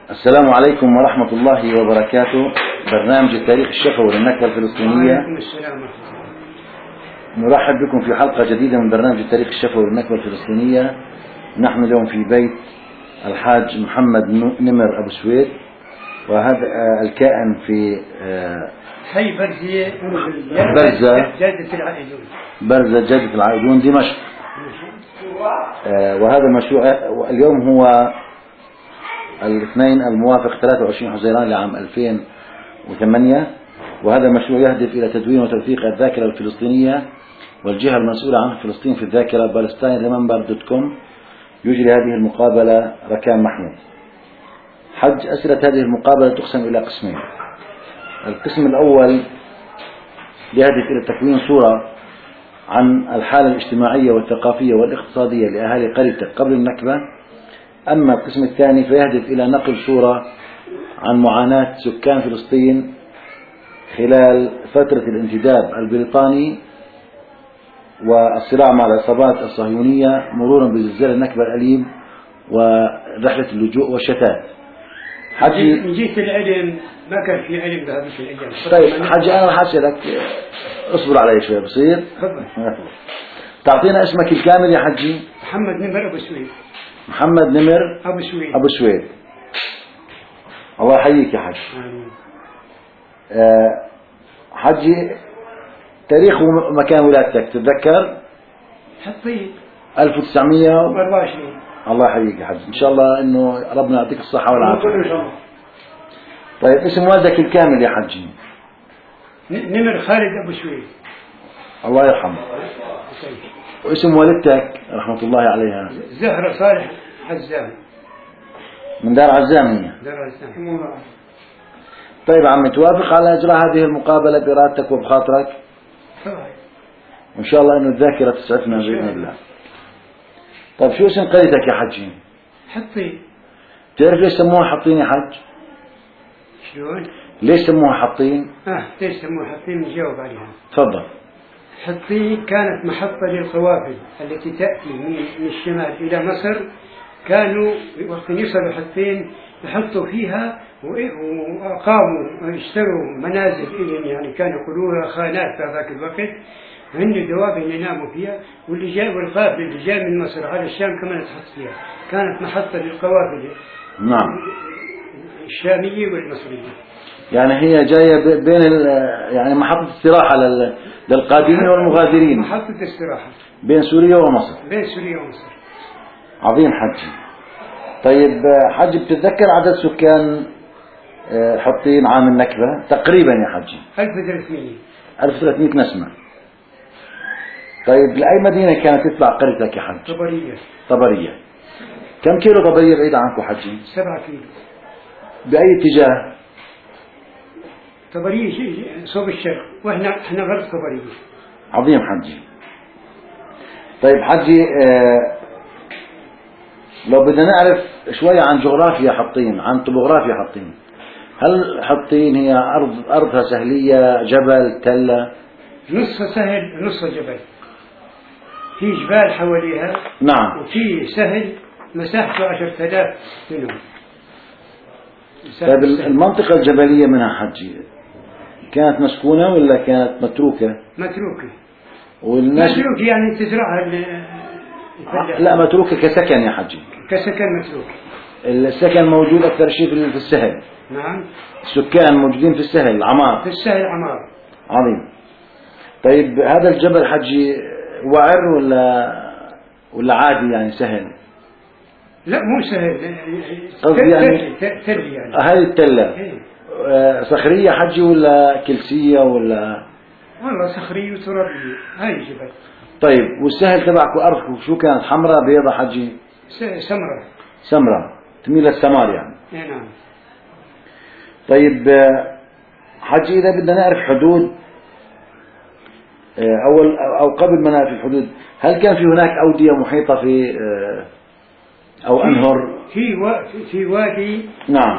السلام عليكم ورحمة الله وبركاته. برنامج التاريخ الشفوي للنكبة الفلسطينية. نرحب بكم في حلقة جديدة من برنامج التاريخ الشفوي للنكبة الفلسطينية. نحن اليوم في بيت الحاج محمد نمر أبو سويد، وهذا الكائن في حي برزة جادة العائدون دمشق. وهذا المشروع اليوم هو الاثنين الموافق 23 حزيران لعام 2008، وهذا المشروع يهدف إلى تدوين وتوثيق الذاكرة الفلسطينية، والجهة المسؤولة عن فلسطين في الذاكرة palestine.remember.com. يجري هذه المقابلة ركان محمود. حج أسئلة هذه المقابلة تقسم إلى قسمين. القسم الأول يهدف إلى تكوين صورة عن الحالة الاجتماعية والثقافية والاقتصادية لأهالي قريتك قبل النكبة. أما القسم الثاني فيهدف إلى نقل صورة عن معاناة سكان فلسطين خلال فترة الانتداب البريطاني والصراع مع العصابات الصهيونية، مرورا بزلزال النكبة الأليم ورحلة اللجوء والشتات. حجي من جهة العلم ما كان في علم بهذه الأيام. طيب حجي، أنا راح أسألك، اصبر علي شوي بصير. تعطينا اسمك الكامل يا حجي. محمد نمر أبو سويد. محمد نمر أبو سويد. الله يحييك يا حج. حجي، تاريخ ومكان ولادتك تتذكر؟ حطين 1924. الله يحييك يا حج، إن شاء الله إنه ربنا يعطيك الصحة والعافية. طيب اسم والدك الكامل يا حجي؟ نمر خالد أبو سويد. الله يرحمه. واسم والدتك رحمة الله عليها؟ زهرة صالح عزام. من دار عزام هي؟ دار عزام. طيب عمي، توافق على إجراء هذه المقابلة بإرادتك وبخاطرك؟ طبعا. وإن شاء الله إنه الذاكرة تسعفنا بإذن الله. طيب شو اسم قريتك يا حجي؟ حطين. تعرف ليش سموها حطين يا حج؟ شلون؟ ليش سموها حطين؟ ليش سموها حطين؟ نجاوب عليها. تفضل. حطين كانت محطة للقوافل التي تأتي من الشمال إلى مصر. كانوا وقت يصلوا حطين يحطوا فيها وأقاموا اشتروا منازل إلهم، يعني كانوا يقولوها خانات في ذاك الوقت، وهن دواب يناموا فيها، واللي جاء والقافله اللي جاء من مصر على الشام كمان تحط فيها. كانت محطة للقوافل. نعم. الشامية والمصرية. يعني هي جاية بين يعني محطة استراحة للقادمين والمغادرين. محطة استراحة بين سوريا ومصر. بين سوريا ومصر. عظيم حجي. طيب حجي، بتتذكر عدد سكان حطين عام النكبة تقريبا يا حجي؟ 1300. 1300 نسمة. طيب لأي مدينة كانت تطلع قريتك يا حج؟ طبرية. طبرية. كم كيلو طبرية بعيدة عنكم حجي؟ 7 كيلو. بأي اتجاه؟ طبرية صوب الشرق، احنا غرب طبرية. عظيم حجي. طيب حجي، لو بدنا نعرف شوية عن جغرافيا حطين، عن طبوغرافيا حطين، هل حطين هي أرضها سهلية، جبل، تلة؟ نصها سهل ونصها جبل، في جبال حواليها. نعم. وفي سهل مساحته 10,000 دنم. طيب المنطقة الجبلية منها حجي كانت مسكونة ولا كانت متروكة؟ متروكة. متروكة يعني تزرعها لا، متروكة كسكن يا حجي. كسكن متروكة. السكن موجود أكثر شيء في السهل. نعم. السكان موجودين في السهل، عمار. في السهل عمار. عظيم. طيب هذا الجبل حجي وعر ولا عادي يعني سهل؟ لا مو سهل، يعني تل يعني. هذه التلة صخرية حجي ولا كلسية ولا؟ والله صخرية وترابية هاي الجبل. طيب والسهل تبعكم أرضكم شو كانت، حمراء بيضة حجي؟ سمراء. سمراء تميل للسمار يعني. نعم. طيب حجي، إذا بدنا نعرف حدود أو قبل ما نعرف الحدود، هل كان في هناك أودية محيطة في أو أنهر؟ في وادي. نعم.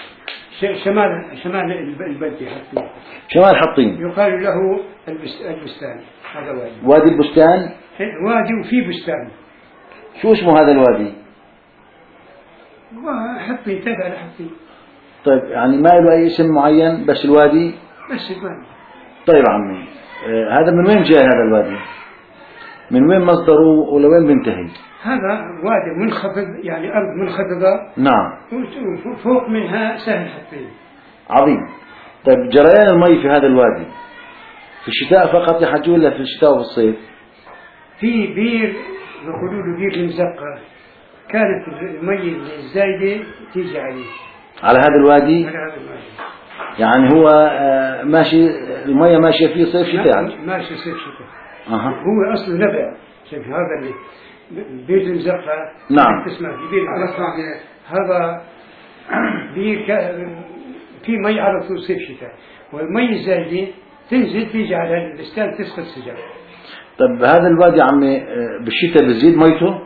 شمال البلدة حطين. شمال حطين. يقال له البستان. هذا وادي البستان. وادي وفي بستان. شو اسمه هذا الوادي؟ وحطين تابع لحطين. طيب يعني ما له أي اسم معين بس الوادي؟ بس الوادي. طيب عمي هذا من وين جاي هذا الوادي؟ من وين مصدره ولوين بينتهي؟ هذا وادي منخفض، يعني أرض منخفضة. نعم. وفوق منها سهل حطين. عظيم. طيب جريان المي في هذا الوادي في الشتاء فقط يا حجي ولا في الشتاء وفي الصيف؟ في بير يقولوا له بير المزقة، كانت المي الزايدة تيجي عليه. على هذا الوادي؟ على هذا الوادي. يعني هو ماشي المية ماشية فيه صيف شتاء؟ ماشي صيف شتاء. هو أصله نبع. شوف هذا اللي بير المزقة. نعم. تسمع في بير هذا بير في مي على طول صيف شتاء، والمي الزايدة تنزل تيجي على البستان تسقط سجاد. طب هذا الوادي عمي بالشتاء بزيد ميته؟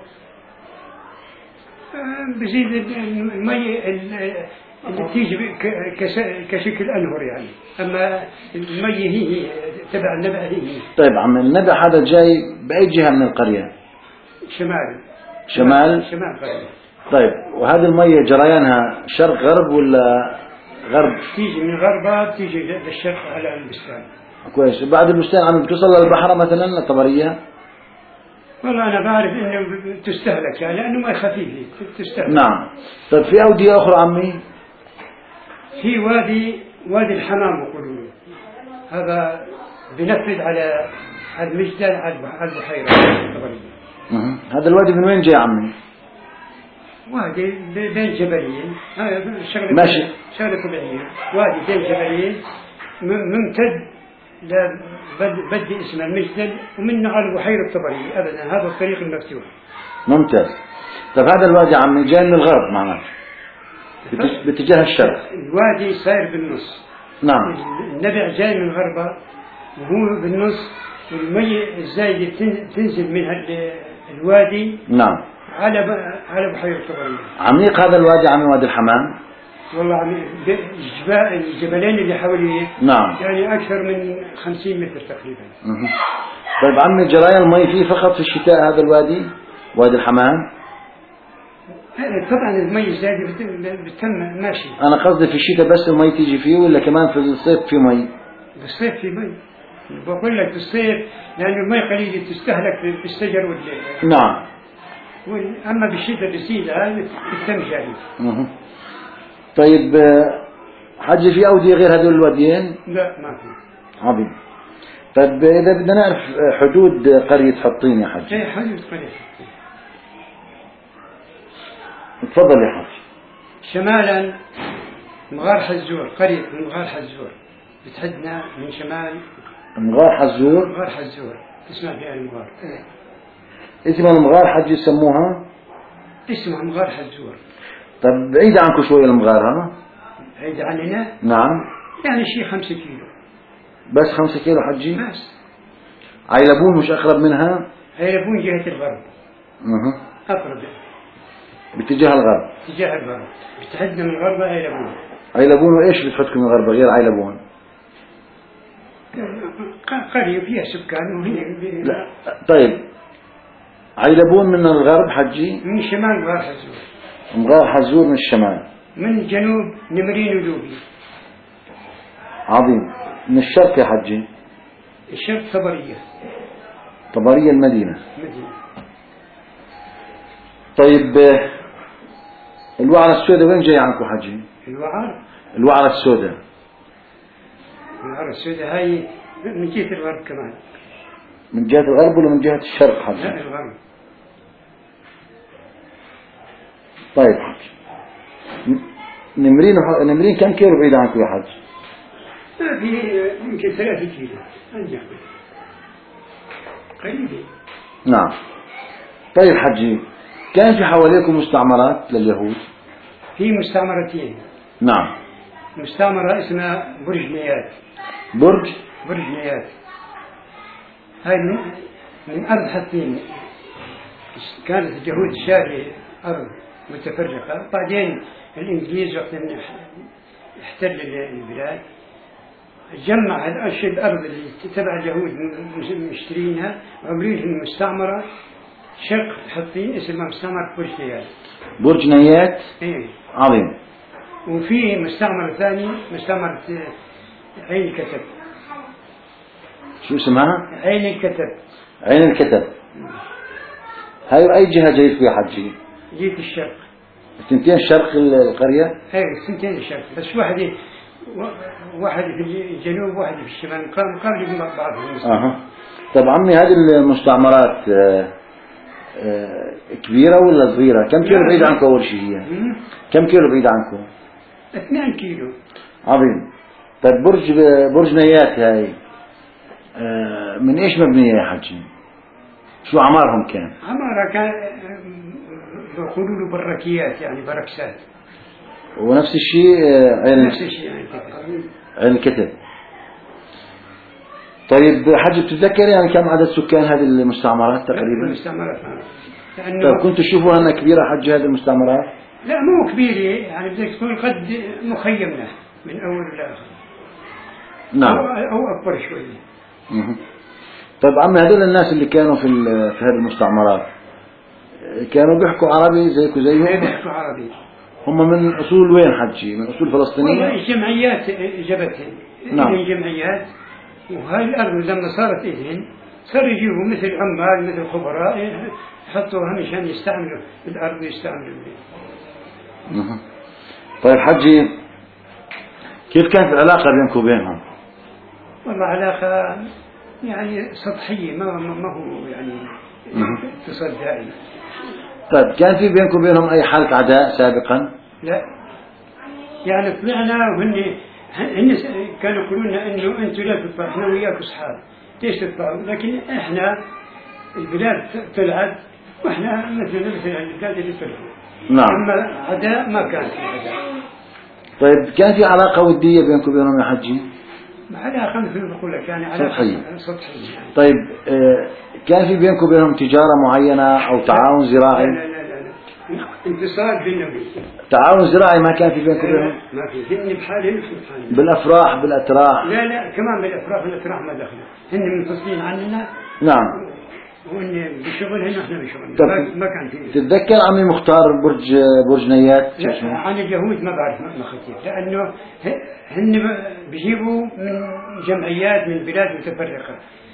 بزيد المي اللي تيجي كشكل أنهر يعني، أما المي هي تبع النبع هي. طيب عمي النبع هذا جاي بأي جهة من القرية؟ شمال. شمال قرية. طيب وهذه المية جريانها شرق غرب ولا غرب؟ تيجي من غربها تيجي للشرق على البستان. كويس. بعد البستان عم بتوصل للبحر مثلا الطبرية؟ والله أنا بعرف إنه تستهلك يعني لأنه ما خفيف تستهلك. نعم. طيب في أودية أخرى عمي؟ في وادي الحمام يقولون، هذا بنفذ على المجدل على البحيرة الطبرية. هذا الوادي من وين جاي عمي؟ وادي بين جبلين، ماشي. شغلة طبيعية. وادي بين جبلين ممتد بدي اسمه المجدل، ومنه على البحيرة الطبرية أبدا. هذا الطريق المفتوح. ممتاز. طيب هذا الوادي عمي جاي من الغرب معناته باتجاه الشرق. الوادي صاير بالنص. نعم. النبع جاي من غربه وهو بالنص، والمية الزايدة تنزل من الوادي. نعم. على بحيرة الطبرية. عميق هذا الوادي عمي وادي الحمام؟ والله عميق. الجبلين اللي حواليه نعم يعني أكثر من 50 متر تقريبا. طيب عمي جريان المي فيه فقط في الشتاء هذا الوادي وادي الحمام؟ طبعا المي الزايدة بتم ماشي. أنا قصدي في الشتاء بس المي تيجي فيه ولا كمان في الصيف في مي؟ بالصيف في مي. بقول لك بالصيف لأن المي قليلة تستهلك في الشجر نعم. أما بالشتاء بزيد هذا بتم جاري. طيب حجي في أودية غير هذول الواديين؟ لا ما في. عظيم. طيب إذا بدنا نعرف حدود قرية حطين يا حجي. إيه حدود قرية حطين. تفضل يا حجي. شمالا مغار حزور، قرية مغار حزور بتحدنا من شمال. مغار حزور. مغار حزور تسمع فيها المغار. اسمها المغار حجي يسموها؟ اسمها مغار حزور. طب بعيد عنكم شوية المغار ها؟ بعيد عننا؟ نعم. يعني شيء 5 كيلو. بس 5 كيلو حجي؟ بس. عيلبون مش أقرب منها؟ عيلبون جهة الغرب. أقرب. باتجاه الغرب. اتجاه الغرب. بتحدنا من الغرب عيلبون. عيلبون وإيش بتحدكم من الغرب غير عيلبون؟ قرية فيها سكان وهي. لا. طيب عيلبون من الغرب حجي؟ من الشمال مغار حزور. مغار حزور من الشمال. من الجنوب نمرين ولوبي. عظيم. من الشرق يا حجي؟ الشرق طبرية. طبرية المدينة. طيب الوعرة السوداء وين جاي عنكم حجي؟ الوعرة السوداء. الوعرة السوداء هاي من جهة الغرب كمان. من جهة الغرب ولا من جهة الشرق حجي؟ لا الغرب. طيب حجي نمرين كم كيلو بعيد عنكم يا حج؟ ما في يمكن 3 كيلو أنجح قريبة. نعم. طيب حجي كان في حواليكم مستعمرات لليهود؟ في مستعمرتين. نعم. مستعمرة اسمها برج نيات. برج نيات هاي من أرض حطين. كانت اليهود شاري أرض متفرقة، بعدين الإنجليز وقت احتل البلاد جمع الأرض اللي تبع اليهود مشترينها وعملوا لهم مستعمرة شق حطين اسمه مستعمرة برجنيات. برجنيات. إيه. عظيم. وفي مستعمرة ثاني مستعمرة عين الكتب. شو اسمها؟ عين الكتب. عين الكتب. هاي أي جهة جيت فيها حجي؟ جيت الشرق. سنتين شرق القرية؟ ايه سنتين الشرق، بس واحد في الجنوب وواحد في الشمال مقابل بعضهم. طب عمي هذه المستعمرات كبيرة ولا صغيرة؟ كم كيلو بعيد عنكم أول شيء هي؟ كم كيلو بعيد عنكم؟ 2 كيلو. عظيم. طيب برج نيات هاي من ايش مبنية يا حجي؟ شو عمارهم كان؟ عمارها كان يقولوا له بركيات، يعني بركسات. ونفس الشيء نفس الشيء عين الكتب. طيب حجي بتتذكر يعني كم عدد سكان هذه المستعمرات تقريبا؟ المستعمرات طيب كنتوا تشوفوا أنها كبيرة حجي هذه المستعمرات؟ لا مو كبيرة، يعني بدك تكون قد مخيمنا من أول لآخر. نعم. أو أكبر شوي. طيب عمي هذول الناس اللي كانوا في هذه المستعمرات كانوا بيحكوا عربي زيكم زيهم؟ بيحكوا عربي. هم من أصول وين حجي؟ من أصول فلسطينية؟ والله الجمعيات جبتهم. نعم. الجمعيات، وهاي الأرض لما صارت إذن صاروا يجيبوا مثل عمال مثل خبراء يحطوها مشان يستعملوا الأرض ويستعملوا البيت. طيب حجي كيف كانت العلاقة بينكم وبينهم؟ والله علاقة يعني سطحية، ما هو يعني اتصال دائم. طيب كان في بينكم وبينهم أي حالة عداء سابقا؟ لا، يعني طلعنا وهن كانوا يقولون لنا انه انتم لا تطلعوا، احنا وياكم اصحاب، ليش تطلعوا؟ لكن احنا البلاد طلعت واحنا مثل البلاد اللي طلعوا. نعم. اما عداء ما كان في عداء. طيب كان في علاقة ودية بينكم وبينهم يا حجي؟ علاقة مثل ما بقول لك يعني علاقة سطحية. يعني. طيب كان في بينكم وبينهم تجارة معينة أو تعاون زراعي؟ لا انتصار بيننا وبينهم. تعاون زراعي ما كان في بينكم وبينهم؟ ما في، هن بحالهم بحالهم. بالأفراح بالأتراح؟ لا كمان بالأفراح ما دخلوا، هن منفصلين عننا. نعم. وهن بشغلهم احنا بشغلنا، ما كان في. تتذكر عمي مختار برج نيات؟ عن اليهود ما بعرف، ما خطير، لأنه هن بيجيبوا من جمعيات من بلاد متفرقة.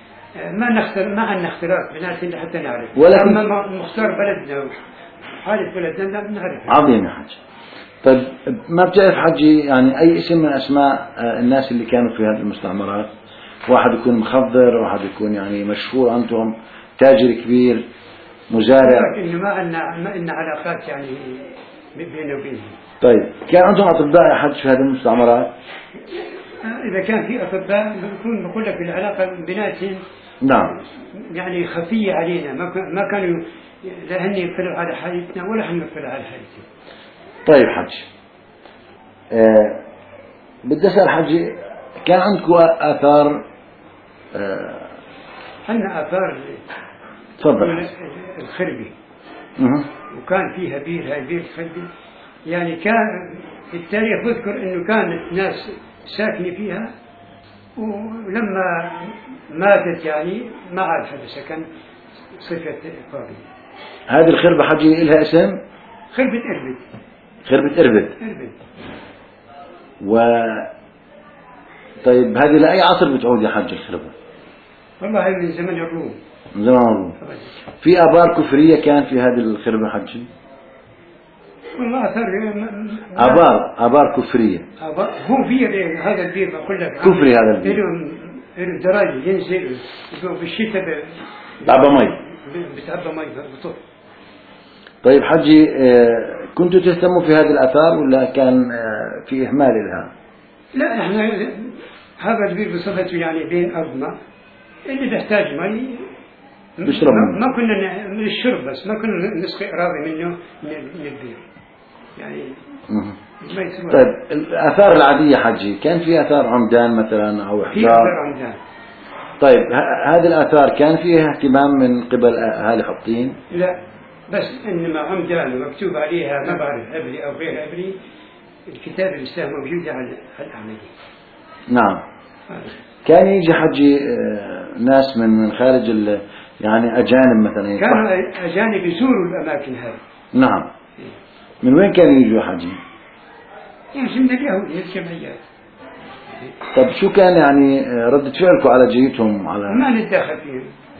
ما عندنا اختلاط بيناتنا حتى نعرف. أما مختار بلدنا حالة بلدنا لا بنعرف. عظيم يا حجي. طيب ما بتعرف حجي يعني أي اسم من أسماء الناس اللي كانوا في هذه المستعمرات؟ واحد يكون مخضر، واحد يكون يعني مشهور عندهم، تاجر كبير، مزارع. إنه ما عندنا علاقات يعني بيننا وبينهم. طيب كان عندهم أطباء يا حج في هذه المستعمرات؟ إذا كان في أطباء بقول لك العلاقة بيناتهم نعم يعني خفية علينا، ما كانوا لا هن يطلعوا على حالتنا ولا احنا نطلع على حالتهم. طيب حج بدي أسأل حجي، كان عندكم آثار؟ عندنا آثار. تفضل. الخربي. وكان فيها بير، هاي بير الخربي يعني كان في التاريخ بذكر انه كانت ناس ساكنة فيها، ولما ماتت يعني ما عاد حدا سكن، صفة فاضية. هذه الخربة حجي لها اسم؟ خربة إربد. خربة إربد. طيب هذه لأي عصر بتعود يا حج الخربة؟ والله من زمن الروم. من زمن الروم. في آبار كفرية كان في هذه الخربة حجي؟ والله أثر آبار كفرية. هو بير، هذا البير بقول لك كفري هذا البير. له دراجة ينزل بالشتاء بتعبى مي. بتعبى مي بطول. طيب حجي كنتوا تهتموا في هذه الآثار ولا كان في إهمال لها؟ لا احنا هذا البير بصفته يعني بين أرضنا اللي تحتاج مي نشرب منه. ما كنا من الشرب بس، ما كنا نسقي أراضي منه من البير يعني. طيب الآثار العادية حجي كان في آثار عمدان مثلا أو إحجار؟ في آثار عمدان. طيب هذه الآثار كان فيها اهتمام من قبل أهالي حطين؟ لا بس إنما عمدان مكتوب عليها ما بعرف عبري أو غير عبري، الكتاب الإسلام موجود على الأعمدة. نعم. كان يجي حجي ناس من خارج يعني أجانب مثلا؟ كانوا أجانب يزوروا الأماكن هذه. نعم. من وين كانوا يجوا حجي؟ يمشي من اليهود الجمعيات. طب شو كان يعني ردة فعلكم على جيتهم على؟ ما نتدخل فيهم.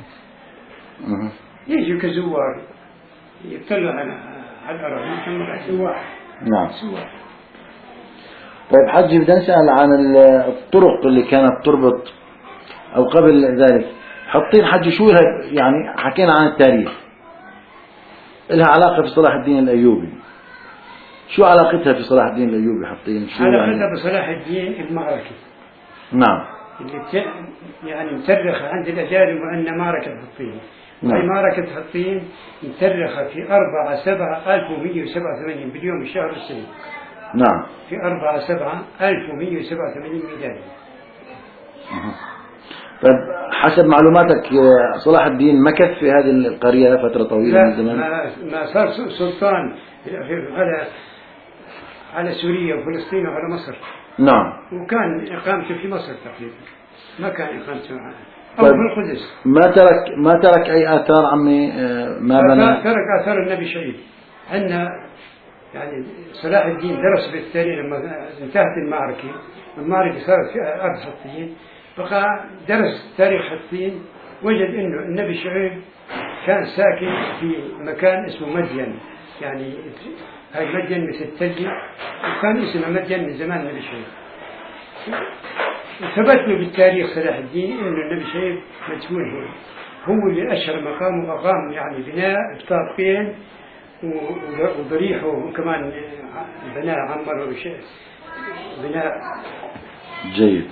يجوا كزوار يطلعوا على الأراضي ثم سواح. نعم. سواح. طيب حجي بدنا نسأل عن الطرق اللي كانت تربط أو قبل ذلك. حطين حجي شو يعني حكينا عن التاريخ، لها علاقة في صلاح الدين الأيوبي، شو علاقتها في صلاح الدين الأيوبي حطين؟ شو علاقتها يعني؟ بصلاح الدين المعركي. نعم. اللي يعني مترخة عند الأجانب وأن معركة حطين. نعم. وهي معركة حطين مترخة في 4/7/1187 باليوم الشهر السنة. نعم. في 4/7/1187 ميلادي. طيب حسب معلوماتك صلاح الدين مكث في هذه القرية فترة طويلة من الزمن؟ ما صار سلطان على سوريا وفلسطين وعلى مصر. نعم. وكان إقامته في مصر تقريبا، ما كان إقامته أو طيب في القدس. ما ترك أي آثار عمي؟ ما بنى؟ ترك آثار النبي شعيب. عندنا يعني صلاح الدين درس بالتالي لما انتهت المعركة صارت في أرض حطين، بقى درس تاريخ حطين، وجد إنه النبي شعيب كان ساكن في مكان اسمه مدين، يعني هاي مدين مثل التلج، وكان اسمه مدين من زمان النبي شعيب. ثبت له بالتاريخ صلاح الدين إنه النبي شعيب مدفون هنا، هو اللي أشهر مقام وأقام يعني بناء بطابقين وضريحه، وكمان بناء عمر وشيء بناء جيد.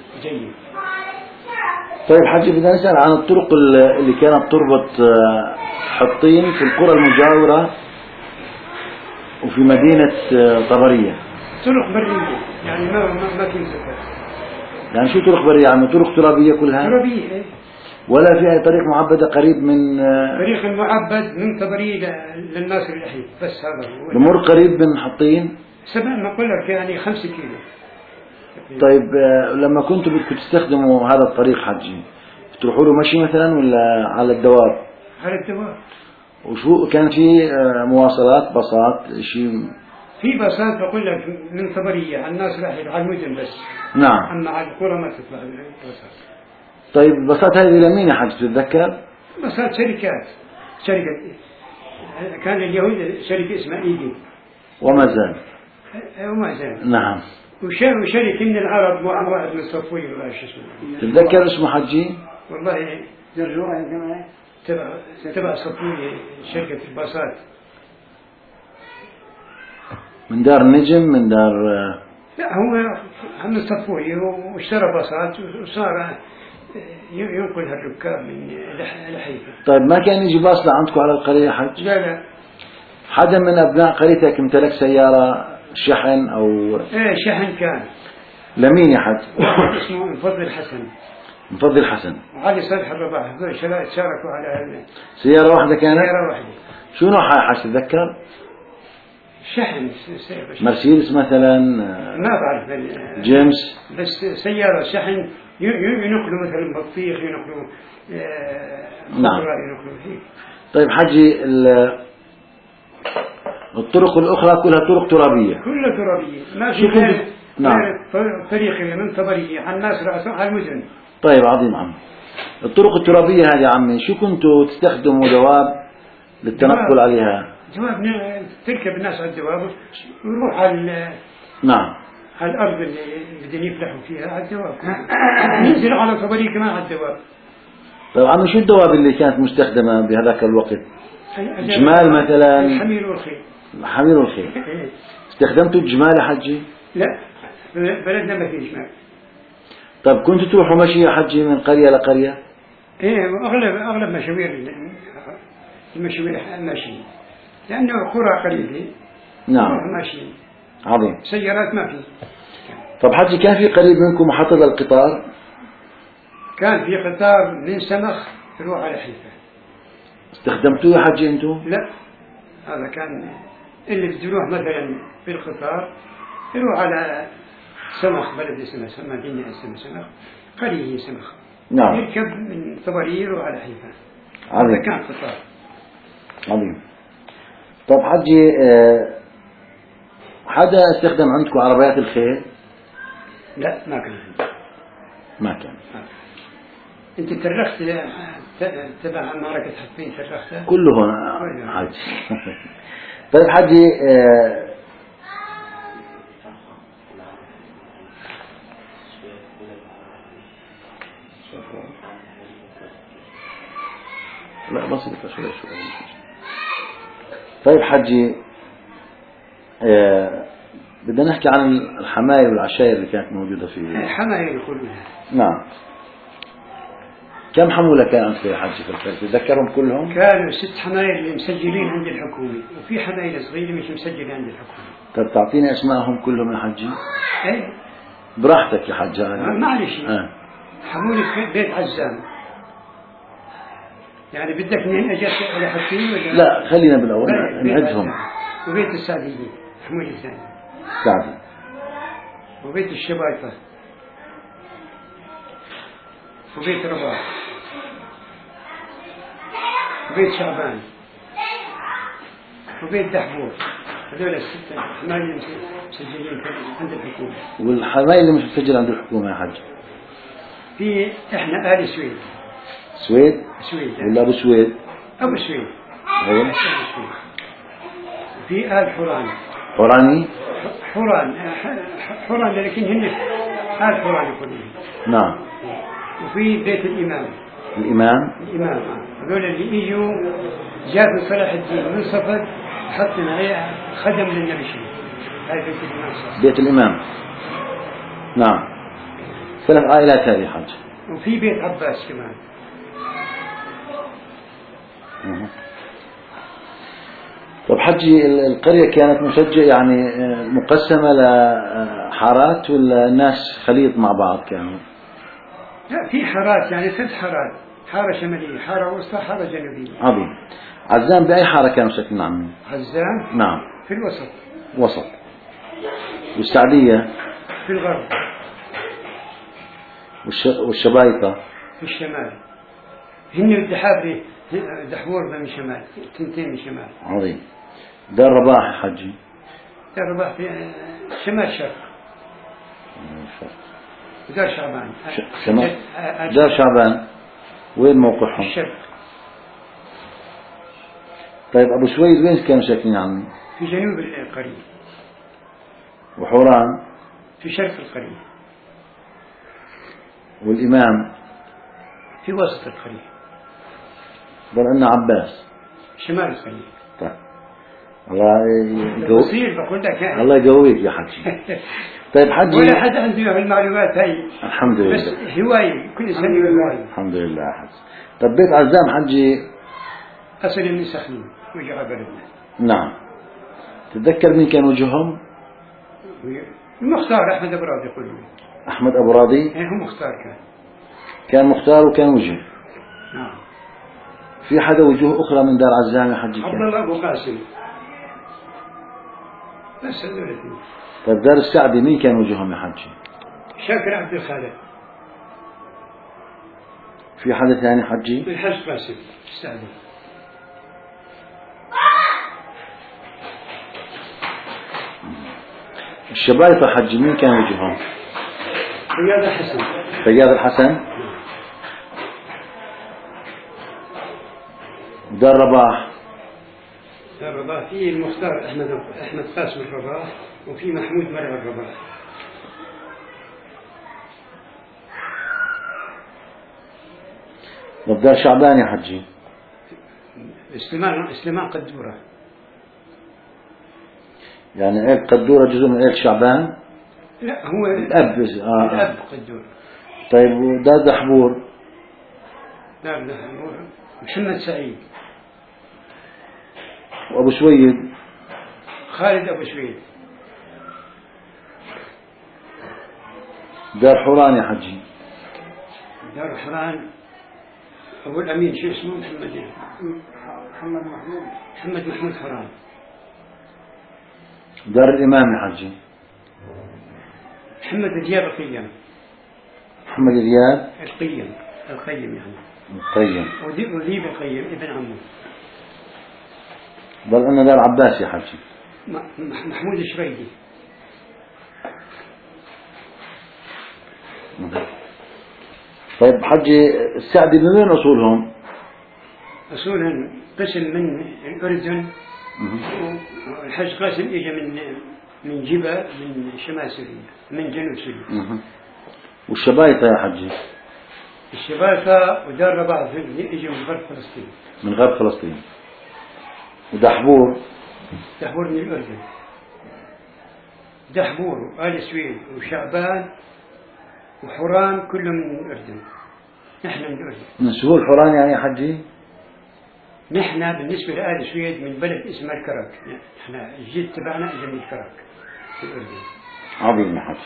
طيب حجي بدنا نسأل عن الطرق اللي كانت تربط حطين في القرى المجاورة وفي مدينة طبرية. طرق برية يعني ما في سفر. يعني شو طرق برية؟ يعني طرق ترابية كلها؟ ترابية إيه؟ ولا فيها طريق معبدة قريب من طريق المعبد من طبرية للناصر الأحيب، بس هذا هو. بمر قريب من حطين؟ 7 ما أقول لك يعني 5 كيلو. طيب لما كنتوا بدكم تستخدموا هذا الطريق حجي تروحوا له مشي مثلا ولا على الدواب؟ على الدواب. وشو كان في مواصلات باصات شيء؟ في باصات بقول لك من طبرية على الناصر الأحيب على المدن بس. نعم. أما على القرى ما تطلع الباصات. طيب الباصات هذه لمين يا حاج تتذكر؟ باصات شركة كان اليهود شركة اسمها إيدي وما زال. نعم. وشركة من العرب واحد من الصفوي ولا شو اسمه. تتذكر اسمه حجي؟ والله جرجورة يا جماعة تبع صفوي شركة الباصات. من دار النجم من دار لا هو من الصفوي واشترى باصات وصار ينقل الركاب من الحيفا. طيب ما كان يجي باص لعندكم على القرية حج؟ لا. حدا من أبناء قريتك امتلك سيارة شحن أو؟ ايه شحن كان. لمين يا حج؟ اسمه مفضل حسن. مفضل حسن. وعلي صالح الرباح، هذول شاركوا على سيارة واحدة كانت؟ سيارة واحدة. شو نوعها يا حج تتذكر؟ شحن. مرسيدس مثلا؟ ما بعرف. جيمس. بس سيارة شحن ينقلوا مثلا بطيخ، ينقلوا نعم. ينقلوا هيك. طيب حجي الطرق الأخرى كلها طرق ترابية؟ كلها ترابية، ما في طريق من طبرية على الناس على المدن. طيب عظيم عمي. الطرق الترابية هذه عمي شو كنتوا تستخدموا دواب للتنقل عليها؟ دواب تركب الناس على الدواب ويروح على نعم على الأرض اللي بدهم يفلحوا فيها على الدواب. ينزل على طبرية كمان على الدواب. طيب عمي شو الدواب اللي كانت مستخدمة بهذاك الوقت؟ جمال مثلا؟ الحمير والخيل. الحمير والخيل. استخدمتوا الجمال يا حجي؟ لا بلدنا ما في جمال. طيب كنتوا تروحوا مشي يا حجي من قرية لقرية؟ ايه اغلب مشاوير المشاوير ماشي، لانه قرى قريبة. نعم ماشي. عظيم. سيارات ما في. طب حجي كان في قريب منكم محطة القطار؟ كان في قطار من سمخ يروح على حيفا. استخدمتوه يا حجي انتو؟ لا، هذا كان اللي بده يروح مثلا في القطار يروح على سمخ، بلد اسمه مدينة اسمها سمخ، قرية سمخ. نعم. يركب من طبرير وعلى حيفا. عظيم. هذا كان قطار. عظيم. طب حجي حدا استخدم عندكم عربيات الخيل؟ لا ما كان. ما كان. أنت ترخت تبع معركة حطين ترختها؟ كله هون حج. طيب حجي لا بسيطة شوي. طيب حجي بدنا نحكي عن الحماير والعشائر اللي كانت موجودة في الحماير كلها. نعم. كم حمولة كان عندك يا حجي في الخيل؟ تتذكرهم كلهم؟ كانوا 6 حماير اللي مسجلين عند الحكومة، وفي حماير صغيرة مش مسجلة عند الحكومة. طب تعطيني اسمائهم كلهم يا حجي؟ ايه براحتك يا حجي. معلش. حمولة بيت عزام. يعني بدك منين اجت على حكومة ولا؟ لا خلينا بالاول نعدهم. وبيت السعدية حمولة الثانية. سعدي. وبيت الشبايطة. وبيت رباح. وبيت شعبان. وبيت دحبور. هذول ال6 حماير مسجلين عند الحكومة. والحماير اللي مش مسجل عند الحكومة يا حج؟ في احنا آل سويد. سويد ولا أبو سويد؟ أبو سويد. أيوة. أبو سويد. في آل حوران. حوراني؟ حوران لكن هن آل حوران كلهم. نعم. وفي بيت الإمام. الإمام. هذول اللي إجوا جابوا صلاح الدين من صفد حطنا عليه خدم للنبي شيء. هاي بيت الإمام صح. بيت الإمام. نعم. 3 عائلات هذه حج. وفي بيت عباس كمان. طب حجي القرية كانت مسجلة يعني مقسمة لحارات ولا الناس خليط مع بعض كانوا؟ لا في حارات يعني 3 حارات، حارة شمالية، حارة وسطى، حارة جنوبية. عظيم. عزام بأي حارة كانوا ساكنين عمي؟ عزام؟ نعم. في الوسط. وسط. والسعدية؟ في الغرب. والشبايطة؟ في الشمال. هن الدحابرة دحبور من الشمال، 2 من الشمال. عظيم. دار رباح يا حجي؟ دار رباح في شمال شرق. ودار شعبان. دار شعبان وين موقعهم؟ الشرق. طيب أبو سويد وين كانوا ساكنين عمي؟ في جنوب القرية. وحوران؟ في شرق القرية. والإمام؟ في وسط القرية. ضل عندنا عباس شمال القرية. طيب الله بقول لك الله يقويك يا حجي. طيب حجي ولا حد عنده المعلومات هاي. الحمد لله. بس هواية كل سنة هواية. الحمد لله يا حجي. طب بيت عزام حجي أصل من سخنين وجه بلدنا. نعم. تتذكر مين كان وجههم؟ المختار أحمد أبو راضي يقولون. أحمد أبو راضي؟ إيه هو مختار كان مختار وكان وجه. نعم. في حدا وجوه أخرى من دار عزام يا حجي؟ عبد الله أبو قاسم. بس هذول الاثنين. طيب دار السعدي مين كان وجههم يا حجي؟ شاكر عبد الخالق. في حدا ثاني حجي؟ الحاج قاسم السعدي. الشبايطة حجي مين كان وجههم؟ رياض الحسن. رياض الحسن. دار رباح. دار رباح في المختار أحمد قاسم الرباح، وفي محمود مرعي الرباح. دار شعبان يا حجي؟ سليمان قدورة. يعني عيل قدورة جزء من عيل شعبان؟ لا هو الأب. الأب قدورة. طيب ودار دحبور؟ دار دحبور محمد سعيد. وأبو سويد؟ خالد أبو سويد. دار حوران يا حجي؟ دار حوران أبو الأمين شو اسمه؟ محمد محمود حوران. دار الإمام يا حجي؟ محمد دياب القيم. محمد دياب القيم. القيم يعني. القيم. وذيب القيم ابن عمه. ضل أنا دار عباس يا حجي. محمود الشريدي. طيب حجي السعدي من وين أصولهم؟ أصولهم قسم من الأردن، والحج قاسم إجا من جبة من شمال سوريا، من جنوب سوريا. والشبايطة يا حجي؟ الشبايطة ودار رباط إجا من غرب فلسطين. من غرب فلسطين. ودحبور؟ دحبور من الأردن. دحبور وآل سويد وشعبان وحوران كلهم من الأردن. نحن من الأردن. من سهول حوران يعني يا حجي؟ نحن بالنسبة لآل سويد من بلد اسمه الكرك. نحن الجد تبعنا إجا من الكرك في الأردن. عظيم يا حجي.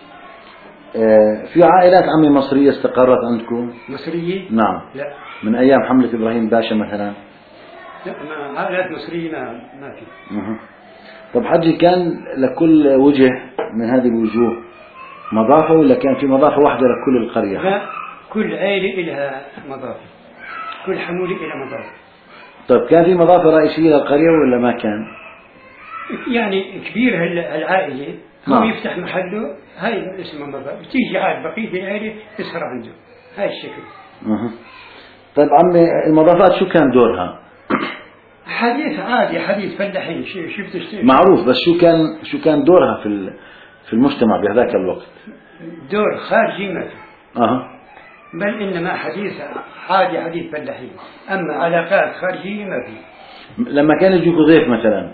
في عائلات عمي مصرية استقرت عندكم؟ مصرية؟ نعم. لا. من أيام حملة إبراهيم باشا مثلا؟ لا، عائلات مصرية ما في. طب حجي كان لكل وجه من هذه الوجوه مضافة ولا كان في مضافة واحدة لكل القرية؟ لا، كل عائلة لها مضافة، كل حمولة لها مضافة. طيب كان في مضافة رئيسية للقرية ولا ما كان؟ يعني كبير العائلة هو يفتح محله، هاي اسمها مضافة، بتيجي عاد بقية العائلة تسهر عنده، هاي الشكل. طيب عمي المضافات شو كان دورها؟ حديث عادي، حديث فلاحين. شفت معروف، بس شو كان دورها في المجتمع بهذاك الوقت؟ دور خارجي ما في. بل إنما حديث عادي، حديث فلاحين. أما علاقات خارجية ما في. لما كان يجيكوا ضيف مثلا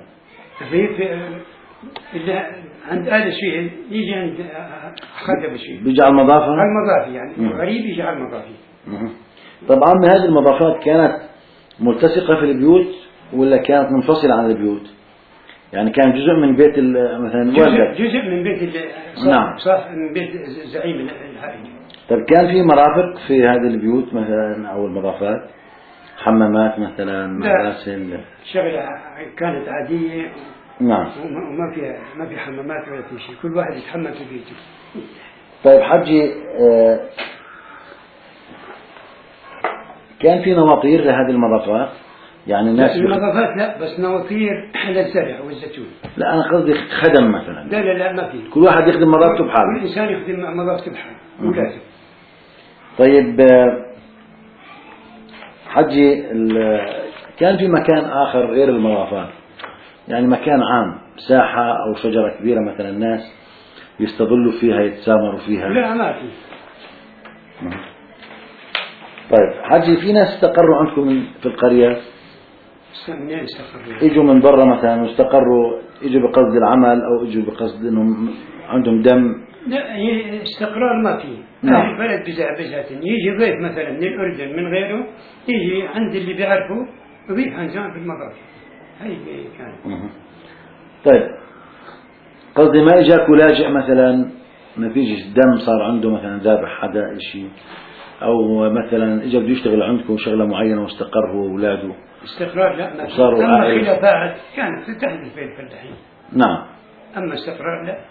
إذا عند آل شيء يجي عند خدم شيء بيجي على المضافة؟ على المضافة يعني غريب يجي على المضافة. طبعا هذه المضافات كانت ملتصقة في البيوت ولا كانت منفصلة عن البيوت؟ يعني كان جزء من بيت مثلا الوالد؟ جزء من بيت نعم، صح، من بيت زعيم العائلة. طيب كان في مرافق في هذه البيوت مثلا أو المضافات؟ حمامات مثلا، مدرسة؟ شغلة كانت عادية. نعم. ما في حمامات ولا في شيء، كل واحد يتحمم في بيته. طيب حجي كان في نواطير لهذه المضافات؟ يعني الناس المضافات لا، بس نواطير للزرع والزيتون. لا أنا قصدي خدم مثلا. لا ما في. كل واحد يخدم مضافته بحاله. كل إنسان يخدم مضافته بحاله ولازم. طيب حجي كان في مكان آخر غير المضافات، يعني مكان عام، ساحة أو شجرة كبيرة مثلا الناس يستظلوا فيها يتسامروا فيها؟ لا ما في. طيب حجي في ناس استقروا عندكم في القرية؟ منين استقروا؟ اجوا من برا مثلا واستقروا، اجوا بقصد العمل او اجوا بقصد انهم عندهم دم؟ لا، استقرار ما في. نعم. بلد بذات يجي ضيف مثلا من الأردن من غيره، يجي عند اللي بيعرفه وبيفهم في المضاف. هاي كان. طيب قصدي ما اجاك لاجئ مثلا، ما فيش دم صار عنده مثلا ذابح حدا شيء، او مثلا اجى بده يشتغل عندكم شغله معينه واستقر هو واولاده؟ استقرار لا ما في. وصاروا اما خلافات كانت تحدث بين الفلاحين. نعم. اما استقرار لا.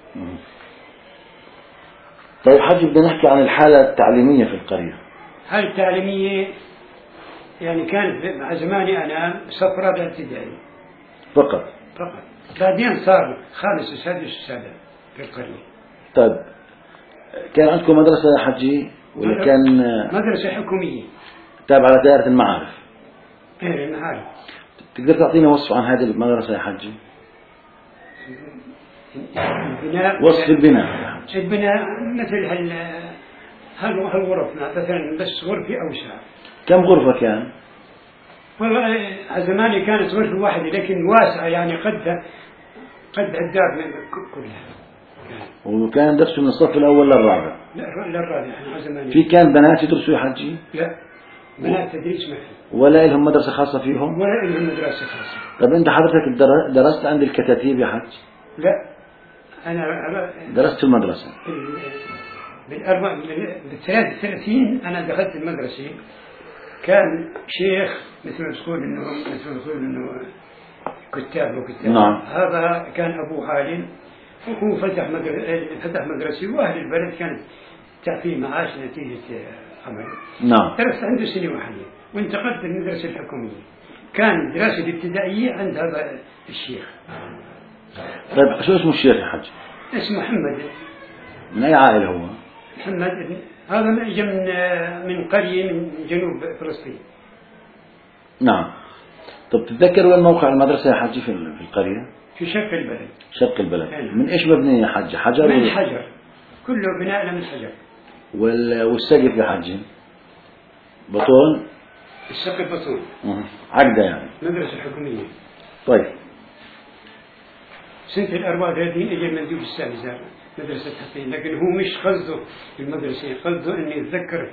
طيب حجي بدنا نحكي عن الحالة التعليمية في القرية. الحالة التعليمية يعني كانت مع زماني أنا صف رابع ابتدائي فقط. بعدين صار خامس وسادس وسابع في القرية. طيب كان عندكم مدرسة يا حجي ولا كان مدرسة حكومية تابعة لدائرة المعارف؟ ايه المعارف. تقدر تعطينا وصف عن هذه المدرسة يا حجي؟ وصف البناء يا حجي. البناء مثل هالغرف مثلا، بس غرفة أوسع. كم غرفة كان؟ والله زماني كانت غرفة واحدة لكن واسعة، يعني قد الدار كلها. وكان درسوا من الصف الأول للرابع؟ لا للرابع. يعني زماني في كان بنات يدرسوا يا حجي؟ لا، بنات تدريس ما في. ولا لهم مدرسة خاصة فيهم؟ ولا لهم مدرسة خاصة. طب أنت حضرتك درست عند الكتاتيب يا حج؟ لا، أنا درست في المدرسة. بال33 أنا دخلت المدرسة. كان شيخ مثل ما تقول إنه كتاب وكتاب. نعم. هذا كان أبو عالم، وهو فتح مدرسة، وأهل البلد كانت تعطيه معاش نتيجة عمل. نعم. درست عنده سنة واحدة وانتقلت للمدرسة الحكومية. كان دراسة ابتدائية عند هذا الشيخ. طيب شو اسمه الشيخ يا حج؟ اسمه محمد. من أي عائلة هو؟ محمد هذا جاء من قرية من جنوب فلسطين. نعم. طب تتذكر وين موقع المدرسة يا حج في القرية؟ في شرق البلد. شرق البلد. من إيش مبنية يا حج؟ حجر؟ من حجر، كله بناء من حجر. والسقف يا حج؟ بطون؟ السقف بطون. عقدة يعني. مدرسة حكومية. طيب. سنة 34 اجى المندوب السامي زار مدرسة حقين، لكن هو مش قصده المدرسة، قصده انه يتذكر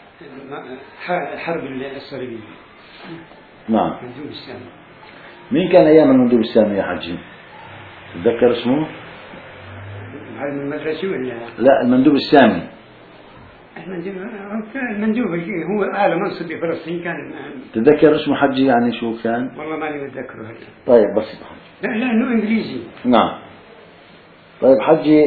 حرب الصليبية. نعم. المندوب السامي. مين كان ايام المندوب السامي يا حجي؟ تتذكر اسمه؟ معلم المدرسة ولا؟ لا المندوب السامي. المندوب هو أعلى منصب بفلسطين كان. تتذكر اسمه حجي يعني شو كان؟ والله ماني متذكره هلا. طيب بسيط. لا لأنه إنجليزي. نعم. طيب حجي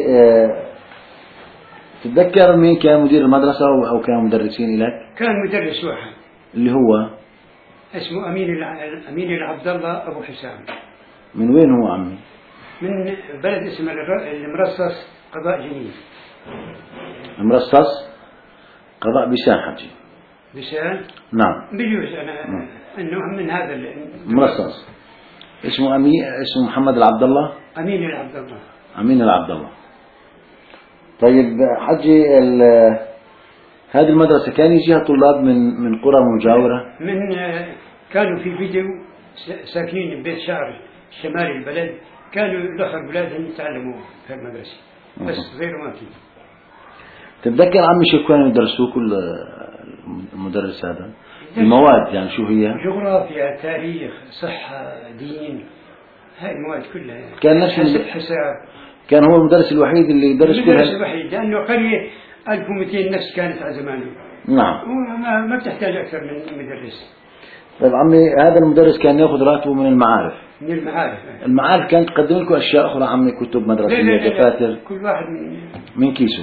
تتذكر مين كان مدير المدرسة أو كان مدرسين لك؟ كان مدرس واحد. اللي هو؟ اسمه أمين العبد الله أبو حسام. من وين هو عمي؟ من بلد اسمه المرصص قضاء جنين. المرصص قضاء بيسان حجي. بيسان؟ نعم. بيجوز أنا أنه من هذا المرصص. اسمه اسمه محمد العبد الله. أمين العبد الله. أمين العبد الله. طيب حجي هذه المدرسة كان يجيها طلاب من قرى مجاورة؟ كانوا في فيديو ساكنين ببيت شعر شمال البلد، كانوا الأخر بلادهم يتعلموا في المدرسة بس غير ما في. تتذكر عمي شو كانوا يدرسوه كل المدرس هذا؟ المواد يعني شو هي؟ جغرافيا، تاريخ، صحة، دين، هاي المواد كلها يعني. كان نفس حساب. كان هو المدرس الوحيد اللي يدرس كلها؟ المدرس الوحيد، لأنه قرية 1200 نفس كانت على زمانه. نعم. وما بتحتاج أكثر من مدرس. طيب عمي هذا المدرس كان ياخذ راتبه من المعارف؟ من المعارف. المعارف كانت تقدم لكم أشياء أخرى عمي، كتب مدرسية، دفاتر؟ كل واحد من كيسه.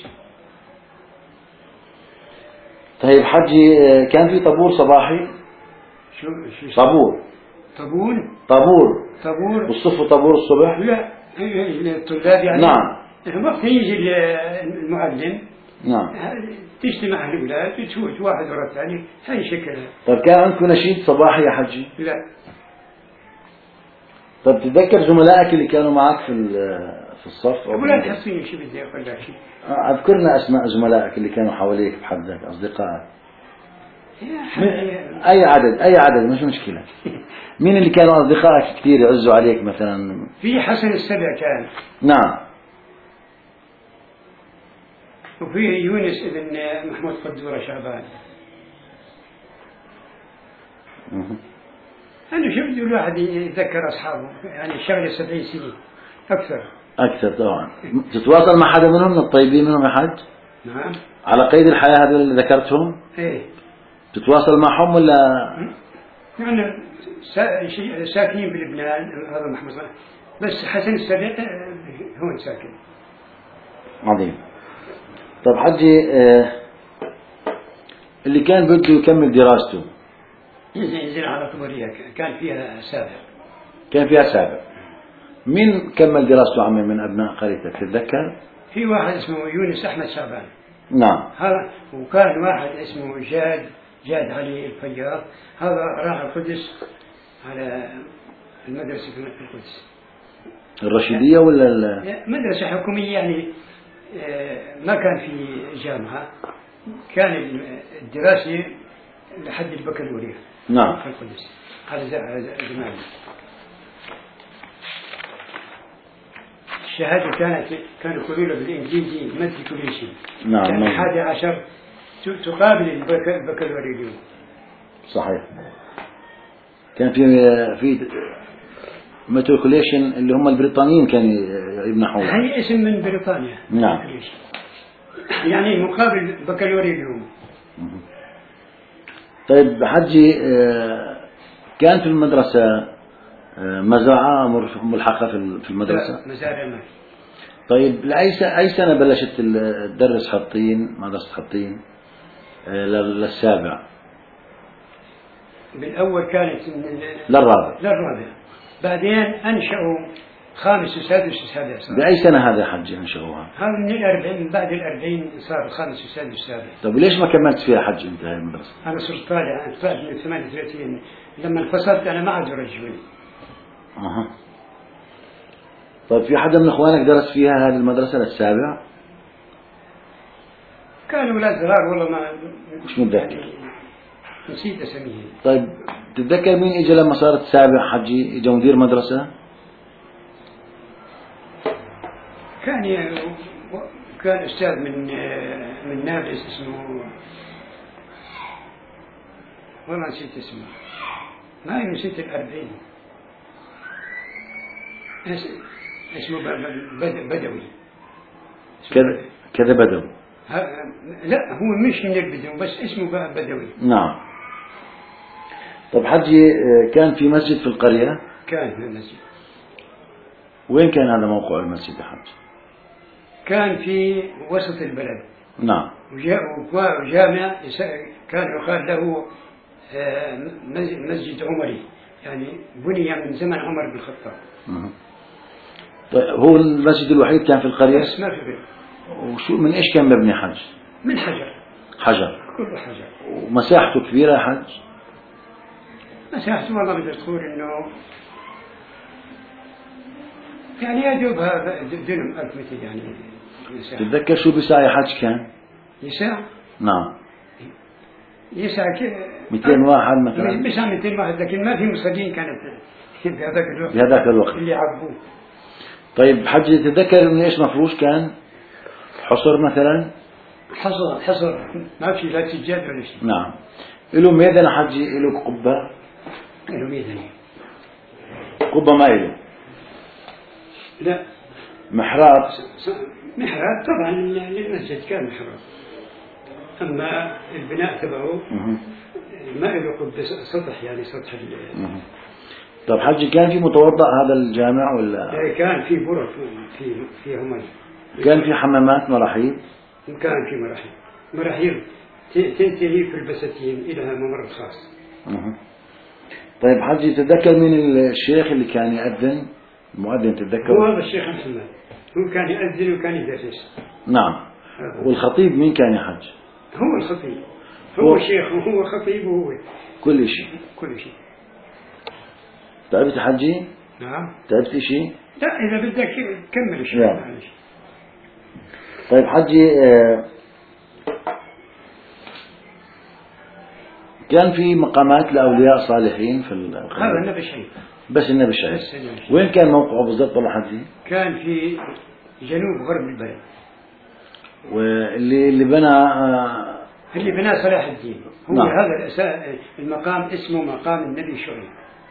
طيب حجي كان في طابور صباحي؟ شو طابور. طابور بالصف طابور الصبح؟ لا الطلاب يعني. نعم. وقت يجي المعلم. نعم. تجتمع الأولاد تشوف واحد ورا الثاني، هاي شكلها. طيب كان عندكم نشيد صباحي يا حجي؟ لا. طيب تتذكر زملائك اللي كانوا معك في الصف؟ ولا تحصيني شو بدي أقول لك شيء. أذكرنا أسماء زملائك اللي كانوا حواليك بحد ذاك، أصدقائك. أي عدد مش مشكلة. مين اللي كانوا أصدقائك كثير يعزوا عليك مثلا؟ في حسن السبع كان. نعم. وفي يونس ابن محمود قدورة شعبان. أنا شفت الواحد يتذكر أصحابه يعني شغلة 70 سنة أكثر طبعا. تتواصل مع حدا منهم من الطيبين منهم يا حج؟ نعم. على قيد الحياة هذول اللي ذكرتهم؟ إيه. تتواصل معهم ولا؟ يعني ساكنين بلبنان، هذا محمود بس حسن السبع هون ساكن. عظيم. طب حجي اللي كان بده يكمل دراسته ينزل على طبرية كان فيها سابع. مين كمل دراسته عمي من أبناء قريتك تتذكر؟ في واحد اسمه يونس أحمد شعبان. نعم. هذا وكان واحد اسمه جاد علي الفياض، هذا راح القدس على المدرسة في القدس. الرشيدية ولا مدرسة حكومية يعني، ما كان في جامعة، كان الدراسة لحد البكالوريا. نعم. في القدس على زمان. الشهادة كانوا يقولوا له بالإنجليزي matriculation. نعم. يعني 11 تقابل البكالوريا اليوم. صحيح. كان في matriculation اللي هم البريطانيين كانوا يمنحوه. هي اسم من بريطانيا. نعم. يعني مقابل بكالوريا اليوم. طيب حجي كان في المدرسة مزرعة ملحقة في المدرسة؟ مزارع ما. طيب أي سنة بلشت تدرس حطين مدرسة حطين؟ للسابع؟ بالأول كانت للرابع، بعدين أنشأوا خامس وسادس وسابع. بأي سنة هذا حج أنشأوها؟ هذا من الأربعين، من بعد الأربعين صار الخامس والسادس والسابع. طيب ليش ما كملت فيها حج أنت هاي المدرسة؟ أنا صرت طالع من 38 لما انفصلت أنا ما عاد رجعوني. طيب في حدا من إخوانك درس فيها هذه المدرسة للسابع؟ كانوا أولاد صغار والله ما مش متذكر، يعني نسيت أسميهم. طيب تتذكر مين إجا لما صارت سابع حجي؟ إجا مدير مدرسة؟ كان أستاذ من نابلس اسمه، والله نسيت اسمه، ما نسيت الأربعين، اسمه بدوي. كذا بدوي؟ لا هو مش من البدو، بس اسمه بدوي. نعم. طب حجي كان في مسجد في القرية؟ كان في المسجد. وين كان هذا موقع المسجد يا حج؟ كان في وسط البلد. نعم. وجامع كان يقال له مسجد عمري، يعني بني من زمن عمر بن الخطاب. طيب هو المسجد الوحيد كان في القرية؟ بس ما في غير. وشو من ايش كان مبني حج؟ من حجر. حجر؟ كله حجر. ومساحته كبيرة يا حج؟ مساحته والله بدي تقول انه يعني يدوب هذا دنم 1000 متر يعني. تتذكر شو بساع يا حج كان؟ يساع؟ نعم. يساع 200 واحد مثلا؟ مش 200 واحد، لكن ما في مصلين كانت في هذاك الوقت اللي عبوه. طيب حج تتذكر من ايش مفروش كان؟ حصر مثلا؟ حصر ما في لا سجاد ولا شيء. نعم. له ميدان حجي؟ له قبة؟ له ميدان. قبة ما له؟ لا. محراب؟ محراب طبعا للمسجد كان محراب، أما البناء تبعه ما له قبة، سطح يعني سطح. طب حجي كان في متوضأ هذا الجامع ولا؟ كان في برف في همي. كان في حمامات مراحيض؟ كان في مراحيض تنتهي في البساتين إلى ممر خاص. طيب حجي تتذكر من الشيخ اللي كان يأذن؟ المؤذن تتذكر؟ هو هذا الشيخ محمد، هو كان يأذن وكان يدرس. نعم. والخطيب مين كان يا حج؟ هو الخطيب، هو شيخ وهو خطيب وهو كل شيء. كل شيء. تعبت حجي؟ نعم. تعبت شيء؟ لا إذا بدك كمل الشيء. معلش. طيب حجي كان في مقامات لأولياء صالحين في هذا النبي شيء. بس النبي شيء. وين كان موقعه بالضبط طلع حجي؟ كان في جنوب غرب البلد. واللي بنى صلاح الدين هو. نعم. هذا المقام اسمه مقام النبي شعيب،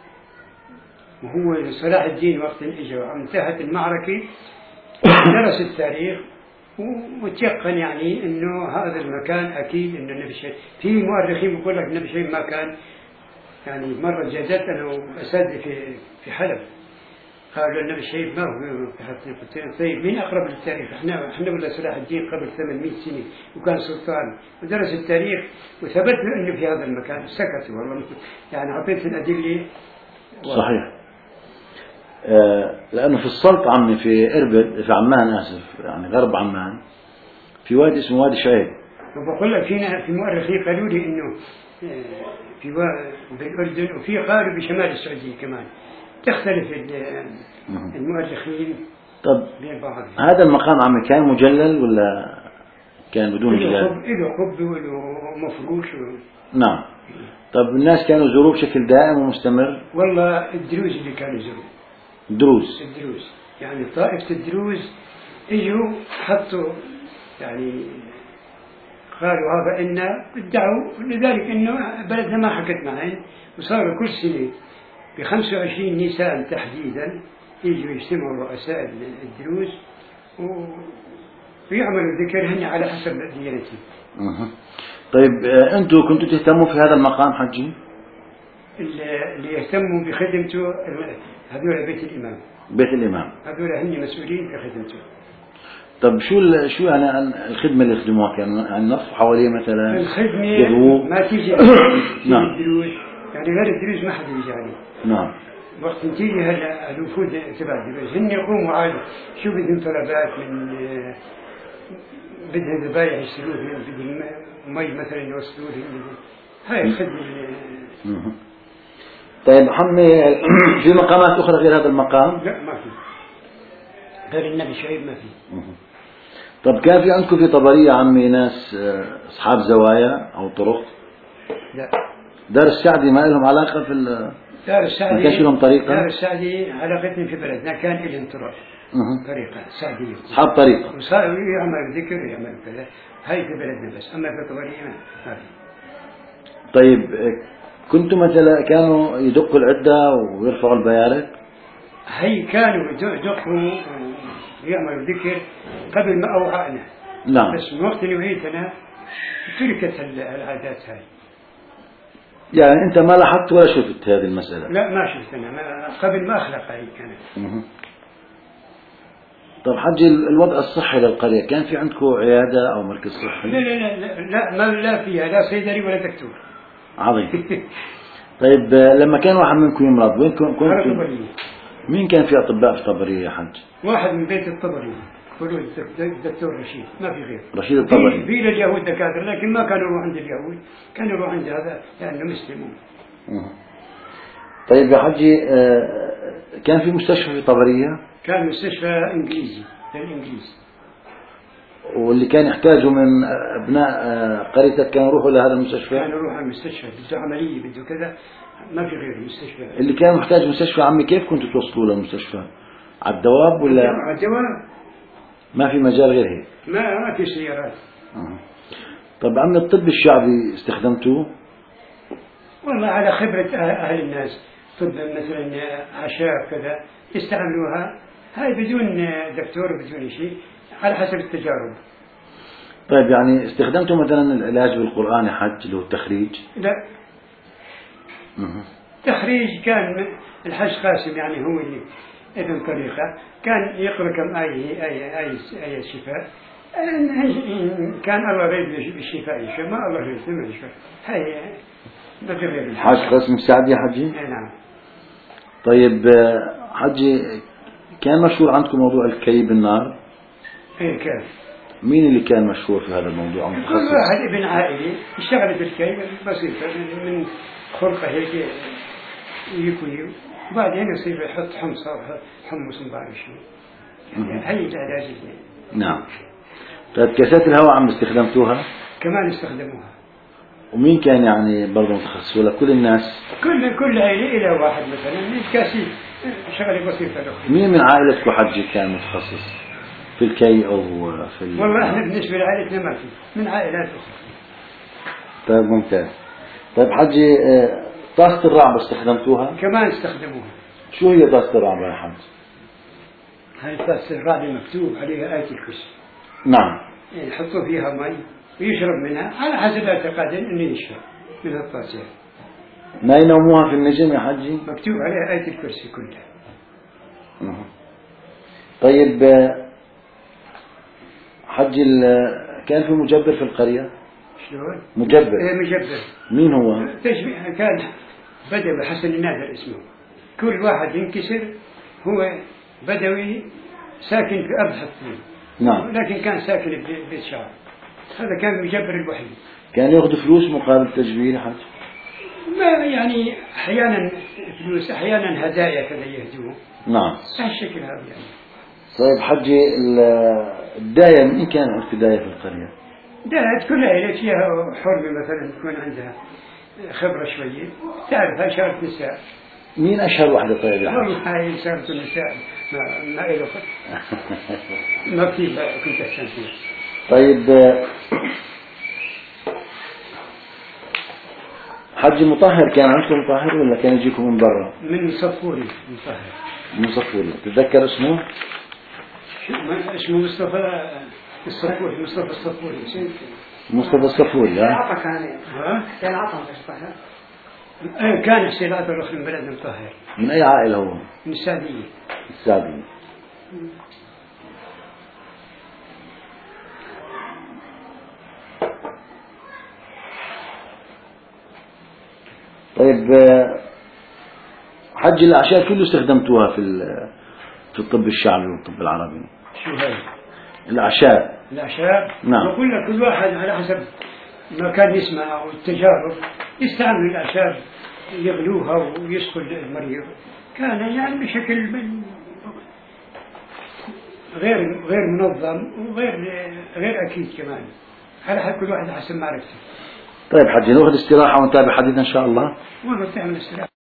وهو صلاح الدين وقت اجى انتهت المعركة درس التاريخ وتيقن يعني انه هذا المكان اكيد انه النبي شعيب. في مؤرخين بيقول لك النبي شعيب ما كان، يعني مرة جادت انا واساتذتي في حلب قالوا النبي شعيب ما هو في. طيب مين اقرب للتاريخ؟ احنا ولا صلاح الدين قبل 800 سنة وكان سلطان ودرس التاريخ وثبت له انه في هذا المكان. سكتوا والله يعني اعطيت الادله. صحيح. لانه في السلط عمي في اربد في عمان اسف يعني غرب عمان في وادي اسمه وادي شعيب. وبقول لك في مؤرخين قالوا لي انه في بالاردن وفي قالوا بشمال السعوديه كمان. تختلف المؤرخين. طب بين بعض. هذا المقام عمي كان مجلل ولا كان بدون جلال؟ له قبة وله مفروش نعم. طب الناس كانوا يزوروه بشكل دائم ومستمر؟ والله الدروز اللي كانوا يزوروه. الدروز يعني طائفة الدروز اجوا حطوا يعني قالوا هذا إن ادعوا لذلك إنه بلدنا ما حكت معين، وصاروا كل سنة ب25 نيسان تحديدا يجوا يجتمعوا رؤساء الدروز ويعملوا ذكرهن على حسب ديانتهم. طيب أنتوا كنتوا تهتموا في هذا المقام حجي؟ اللي يهتموا بخدمته هذول بيت الإمام. بيت الإمام هذول هن مسؤولين بخدمته. طب شو يعني الخدمة اللي يخدموها كانوا يعني نصف حواليه مثلا الخدمة يضووا؟ ما تيجي نعم. الدروس، يعني غير الدروس ما حد يجي عليه. نعم. وقت تيجي هلا الوفود تبع الدروس هن يقوموا عاد شو بدهم طلبات من بدهم ذبايح يشتروه، بدهم مي مثلا يوصلوا لهم، هاي الخدمة مم. طيب عمي في مقامات أخرى غير هذا المقام؟ لا ما في، غير النبي شعيب ما في. طب كان في عندكم في طبرية عمي ناس أصحاب زوايا أو طرق؟ لا. دار السعدي ما لهم علاقة في دار السعدي ما كانش لهم طريقة؟ دار السعدي علاقتنا في بلدنا كان لهم طريقة سعدية، أصحاب طريقة يعمل ذكر يعمل كذا، هاي في بلدنا بس، أما في طبرية ما في. طيب كنتم مثلا كانوا يدقوا العدة ويرفعوا البيارق؟ هي كانوا يدقوا ويعملوا ذكر قبل ما أوعانا. نعم. بس من وقت نويتنا تركت العادات هاي. يعني أنت ما لاحظت ولا شفت هذه المسألة؟ لا ما شفت أنا، قبل ما أخلق هاي كانت. طب حجي الوضع الصحي للقرية كان في عندكم عيادة أو مركز صحي؟ لا لا لا لا, لا ما لا فيها لا صيدلي ولا دكتور. عظيم. طيب لما كان واحد منكم يمرض وين كنتم؟ مين كان في أطباء في طبرية يا حج؟ واحد من بيت الطبري يقولوا الدكتور رشيد، ما في غير. رشيد الطبري. في لليهود دكاترة لكن ما كانوا يروحوا عند اليهود، كانوا يروحوا عند هذا لأنه مسلمون. طيب يا حجي كان في مستشفى في طبرية؟ كان مستشفى إنجليزي للإنجليز، واللي كان يحتاجوا من أبناء قريتك كانوا يروحوا لهذا المستشفى؟ كانوا يروحوا على المستشفى، بده عملية بده كذا، ما في غير المستشفى. اللي كان محتاج مستشفى عمي كيف كنتوا توصلوا للمستشفى؟ على الدواب ولا؟ على الدواب. ما في مجال غير هيك؟ ما في سيارات. طب عمي الطب الشعبي استخدمتوه؟ والله على خبرة أهل الناس، طب مثلا أعشاب كذا يستعملوها، هاي بدون دكتور بدون شيء، على حسب التجارب. طيب يعني استخدمتوا مثلا العلاج بالقرآن يا حج اللي هو التخريج؟ لا. تخريج كان الحج قاسم يعني هو اللي ابن طريقة كان يقرأ كم آية شفاء، كان الله غيب بالشفاء يشفى، ما الله غيب ما يشفى، هاي ما في غير. حاج قاسم السعدي يا حجي؟ نعم. طيب حجي كان مشهور عندكم موضوع الكي بالنار؟ ايه كان. مين اللي كان مشهور في هذا الموضوع؟ كل واحد ابن عائلة اشتغل بالكي بسيطة من خلقه هيك يكوي، وبعدين يصير يحط حمص ما بعرف شو، هي العلاج. نعم. طيب كاسات الهواء عم استخدمتوها؟ كمان استخدموها. ومين كان يعني برضه متخصص ولا كل الناس؟ كل عائلة إلى واحد مثلا الكاسي شغلة بسيطة له. مين من عائلتكم حجي كان متخصص في الكي أو في والله احنا بالنسبة لعائلتنا ما في، من عائلات أخرى. طيب ممتاز. طيب حجي طاسة الرعب استخدمتوها؟ كمان استخدموها. شو هي طاسة الرعب يا حج؟ هاي طاسة الرعب مكتوب عليها آية الكرسي. نعم. يحطوا فيها مي ويشرب منها على حسب اعتقادهم انه يشرب من الطاسة. ما ينوموها في النجم يا حجي؟ مكتوب عليها آية الكرسي كلها. طيب حجي كان في مجبر في القرية؟ شلون؟ مجبر. مجبر. مين هو؟ كان بدوي بحسن النادر اسمه، كل واحد ينكسر هو بدوي ساكن في أبحث فيه. نعم. لكن كان ساكن ببيت شعر، هذا كان المجبر الوحيد. كان يأخذ فلوس مقابل تجبير حج؟ ما يعني أحيانا فلوس أحيانا هدايا كذا يهدوه. نعم. هالشكل هذا يعني. طيب حجي الداية مين كان في داية في القرية؟ داية كل عائلة فيها حرمة مثلا تكون عندها خبرة شوية تعرفها شغلة نساء. مين أشهر واحدة طيب يا حج؟ والله هاي شغلة النساء ما إله ما في كنت أحسن فيه. طيب حج مطهر كان عندكم مطهر ولا كان يجيكم من برا؟ من صفوري مطهر. من صفوري. تتذكر اسمه؟ اسمه مصطفى الصفوري. مصطفى الصفوري. مصطفى الصفوري. ها؟ كان عطا مطهر. كان حسين عطا الأخ من بلدنا مطهر. من أي عائلة هو؟ من السعدية. السعدية. طيب حج الأعشاب كله استخدمتوها في الطب الشعبي والطب العربي؟ شو هاي؟ الأعشاب. الأعشاب؟ نعم. بقول لك كل واحد على حسب ما كان يسمع أو التجارب يستعمل الأعشاب يغلوها ويسقوا المريض، كان يعني بشكل غير منظم غير أكيد كمان، على حد كل واحد حسب معرفته. طيب حجي ناخذ استراحة ونتابع حديثنا إن شاء الله. والله تعمل استراحة.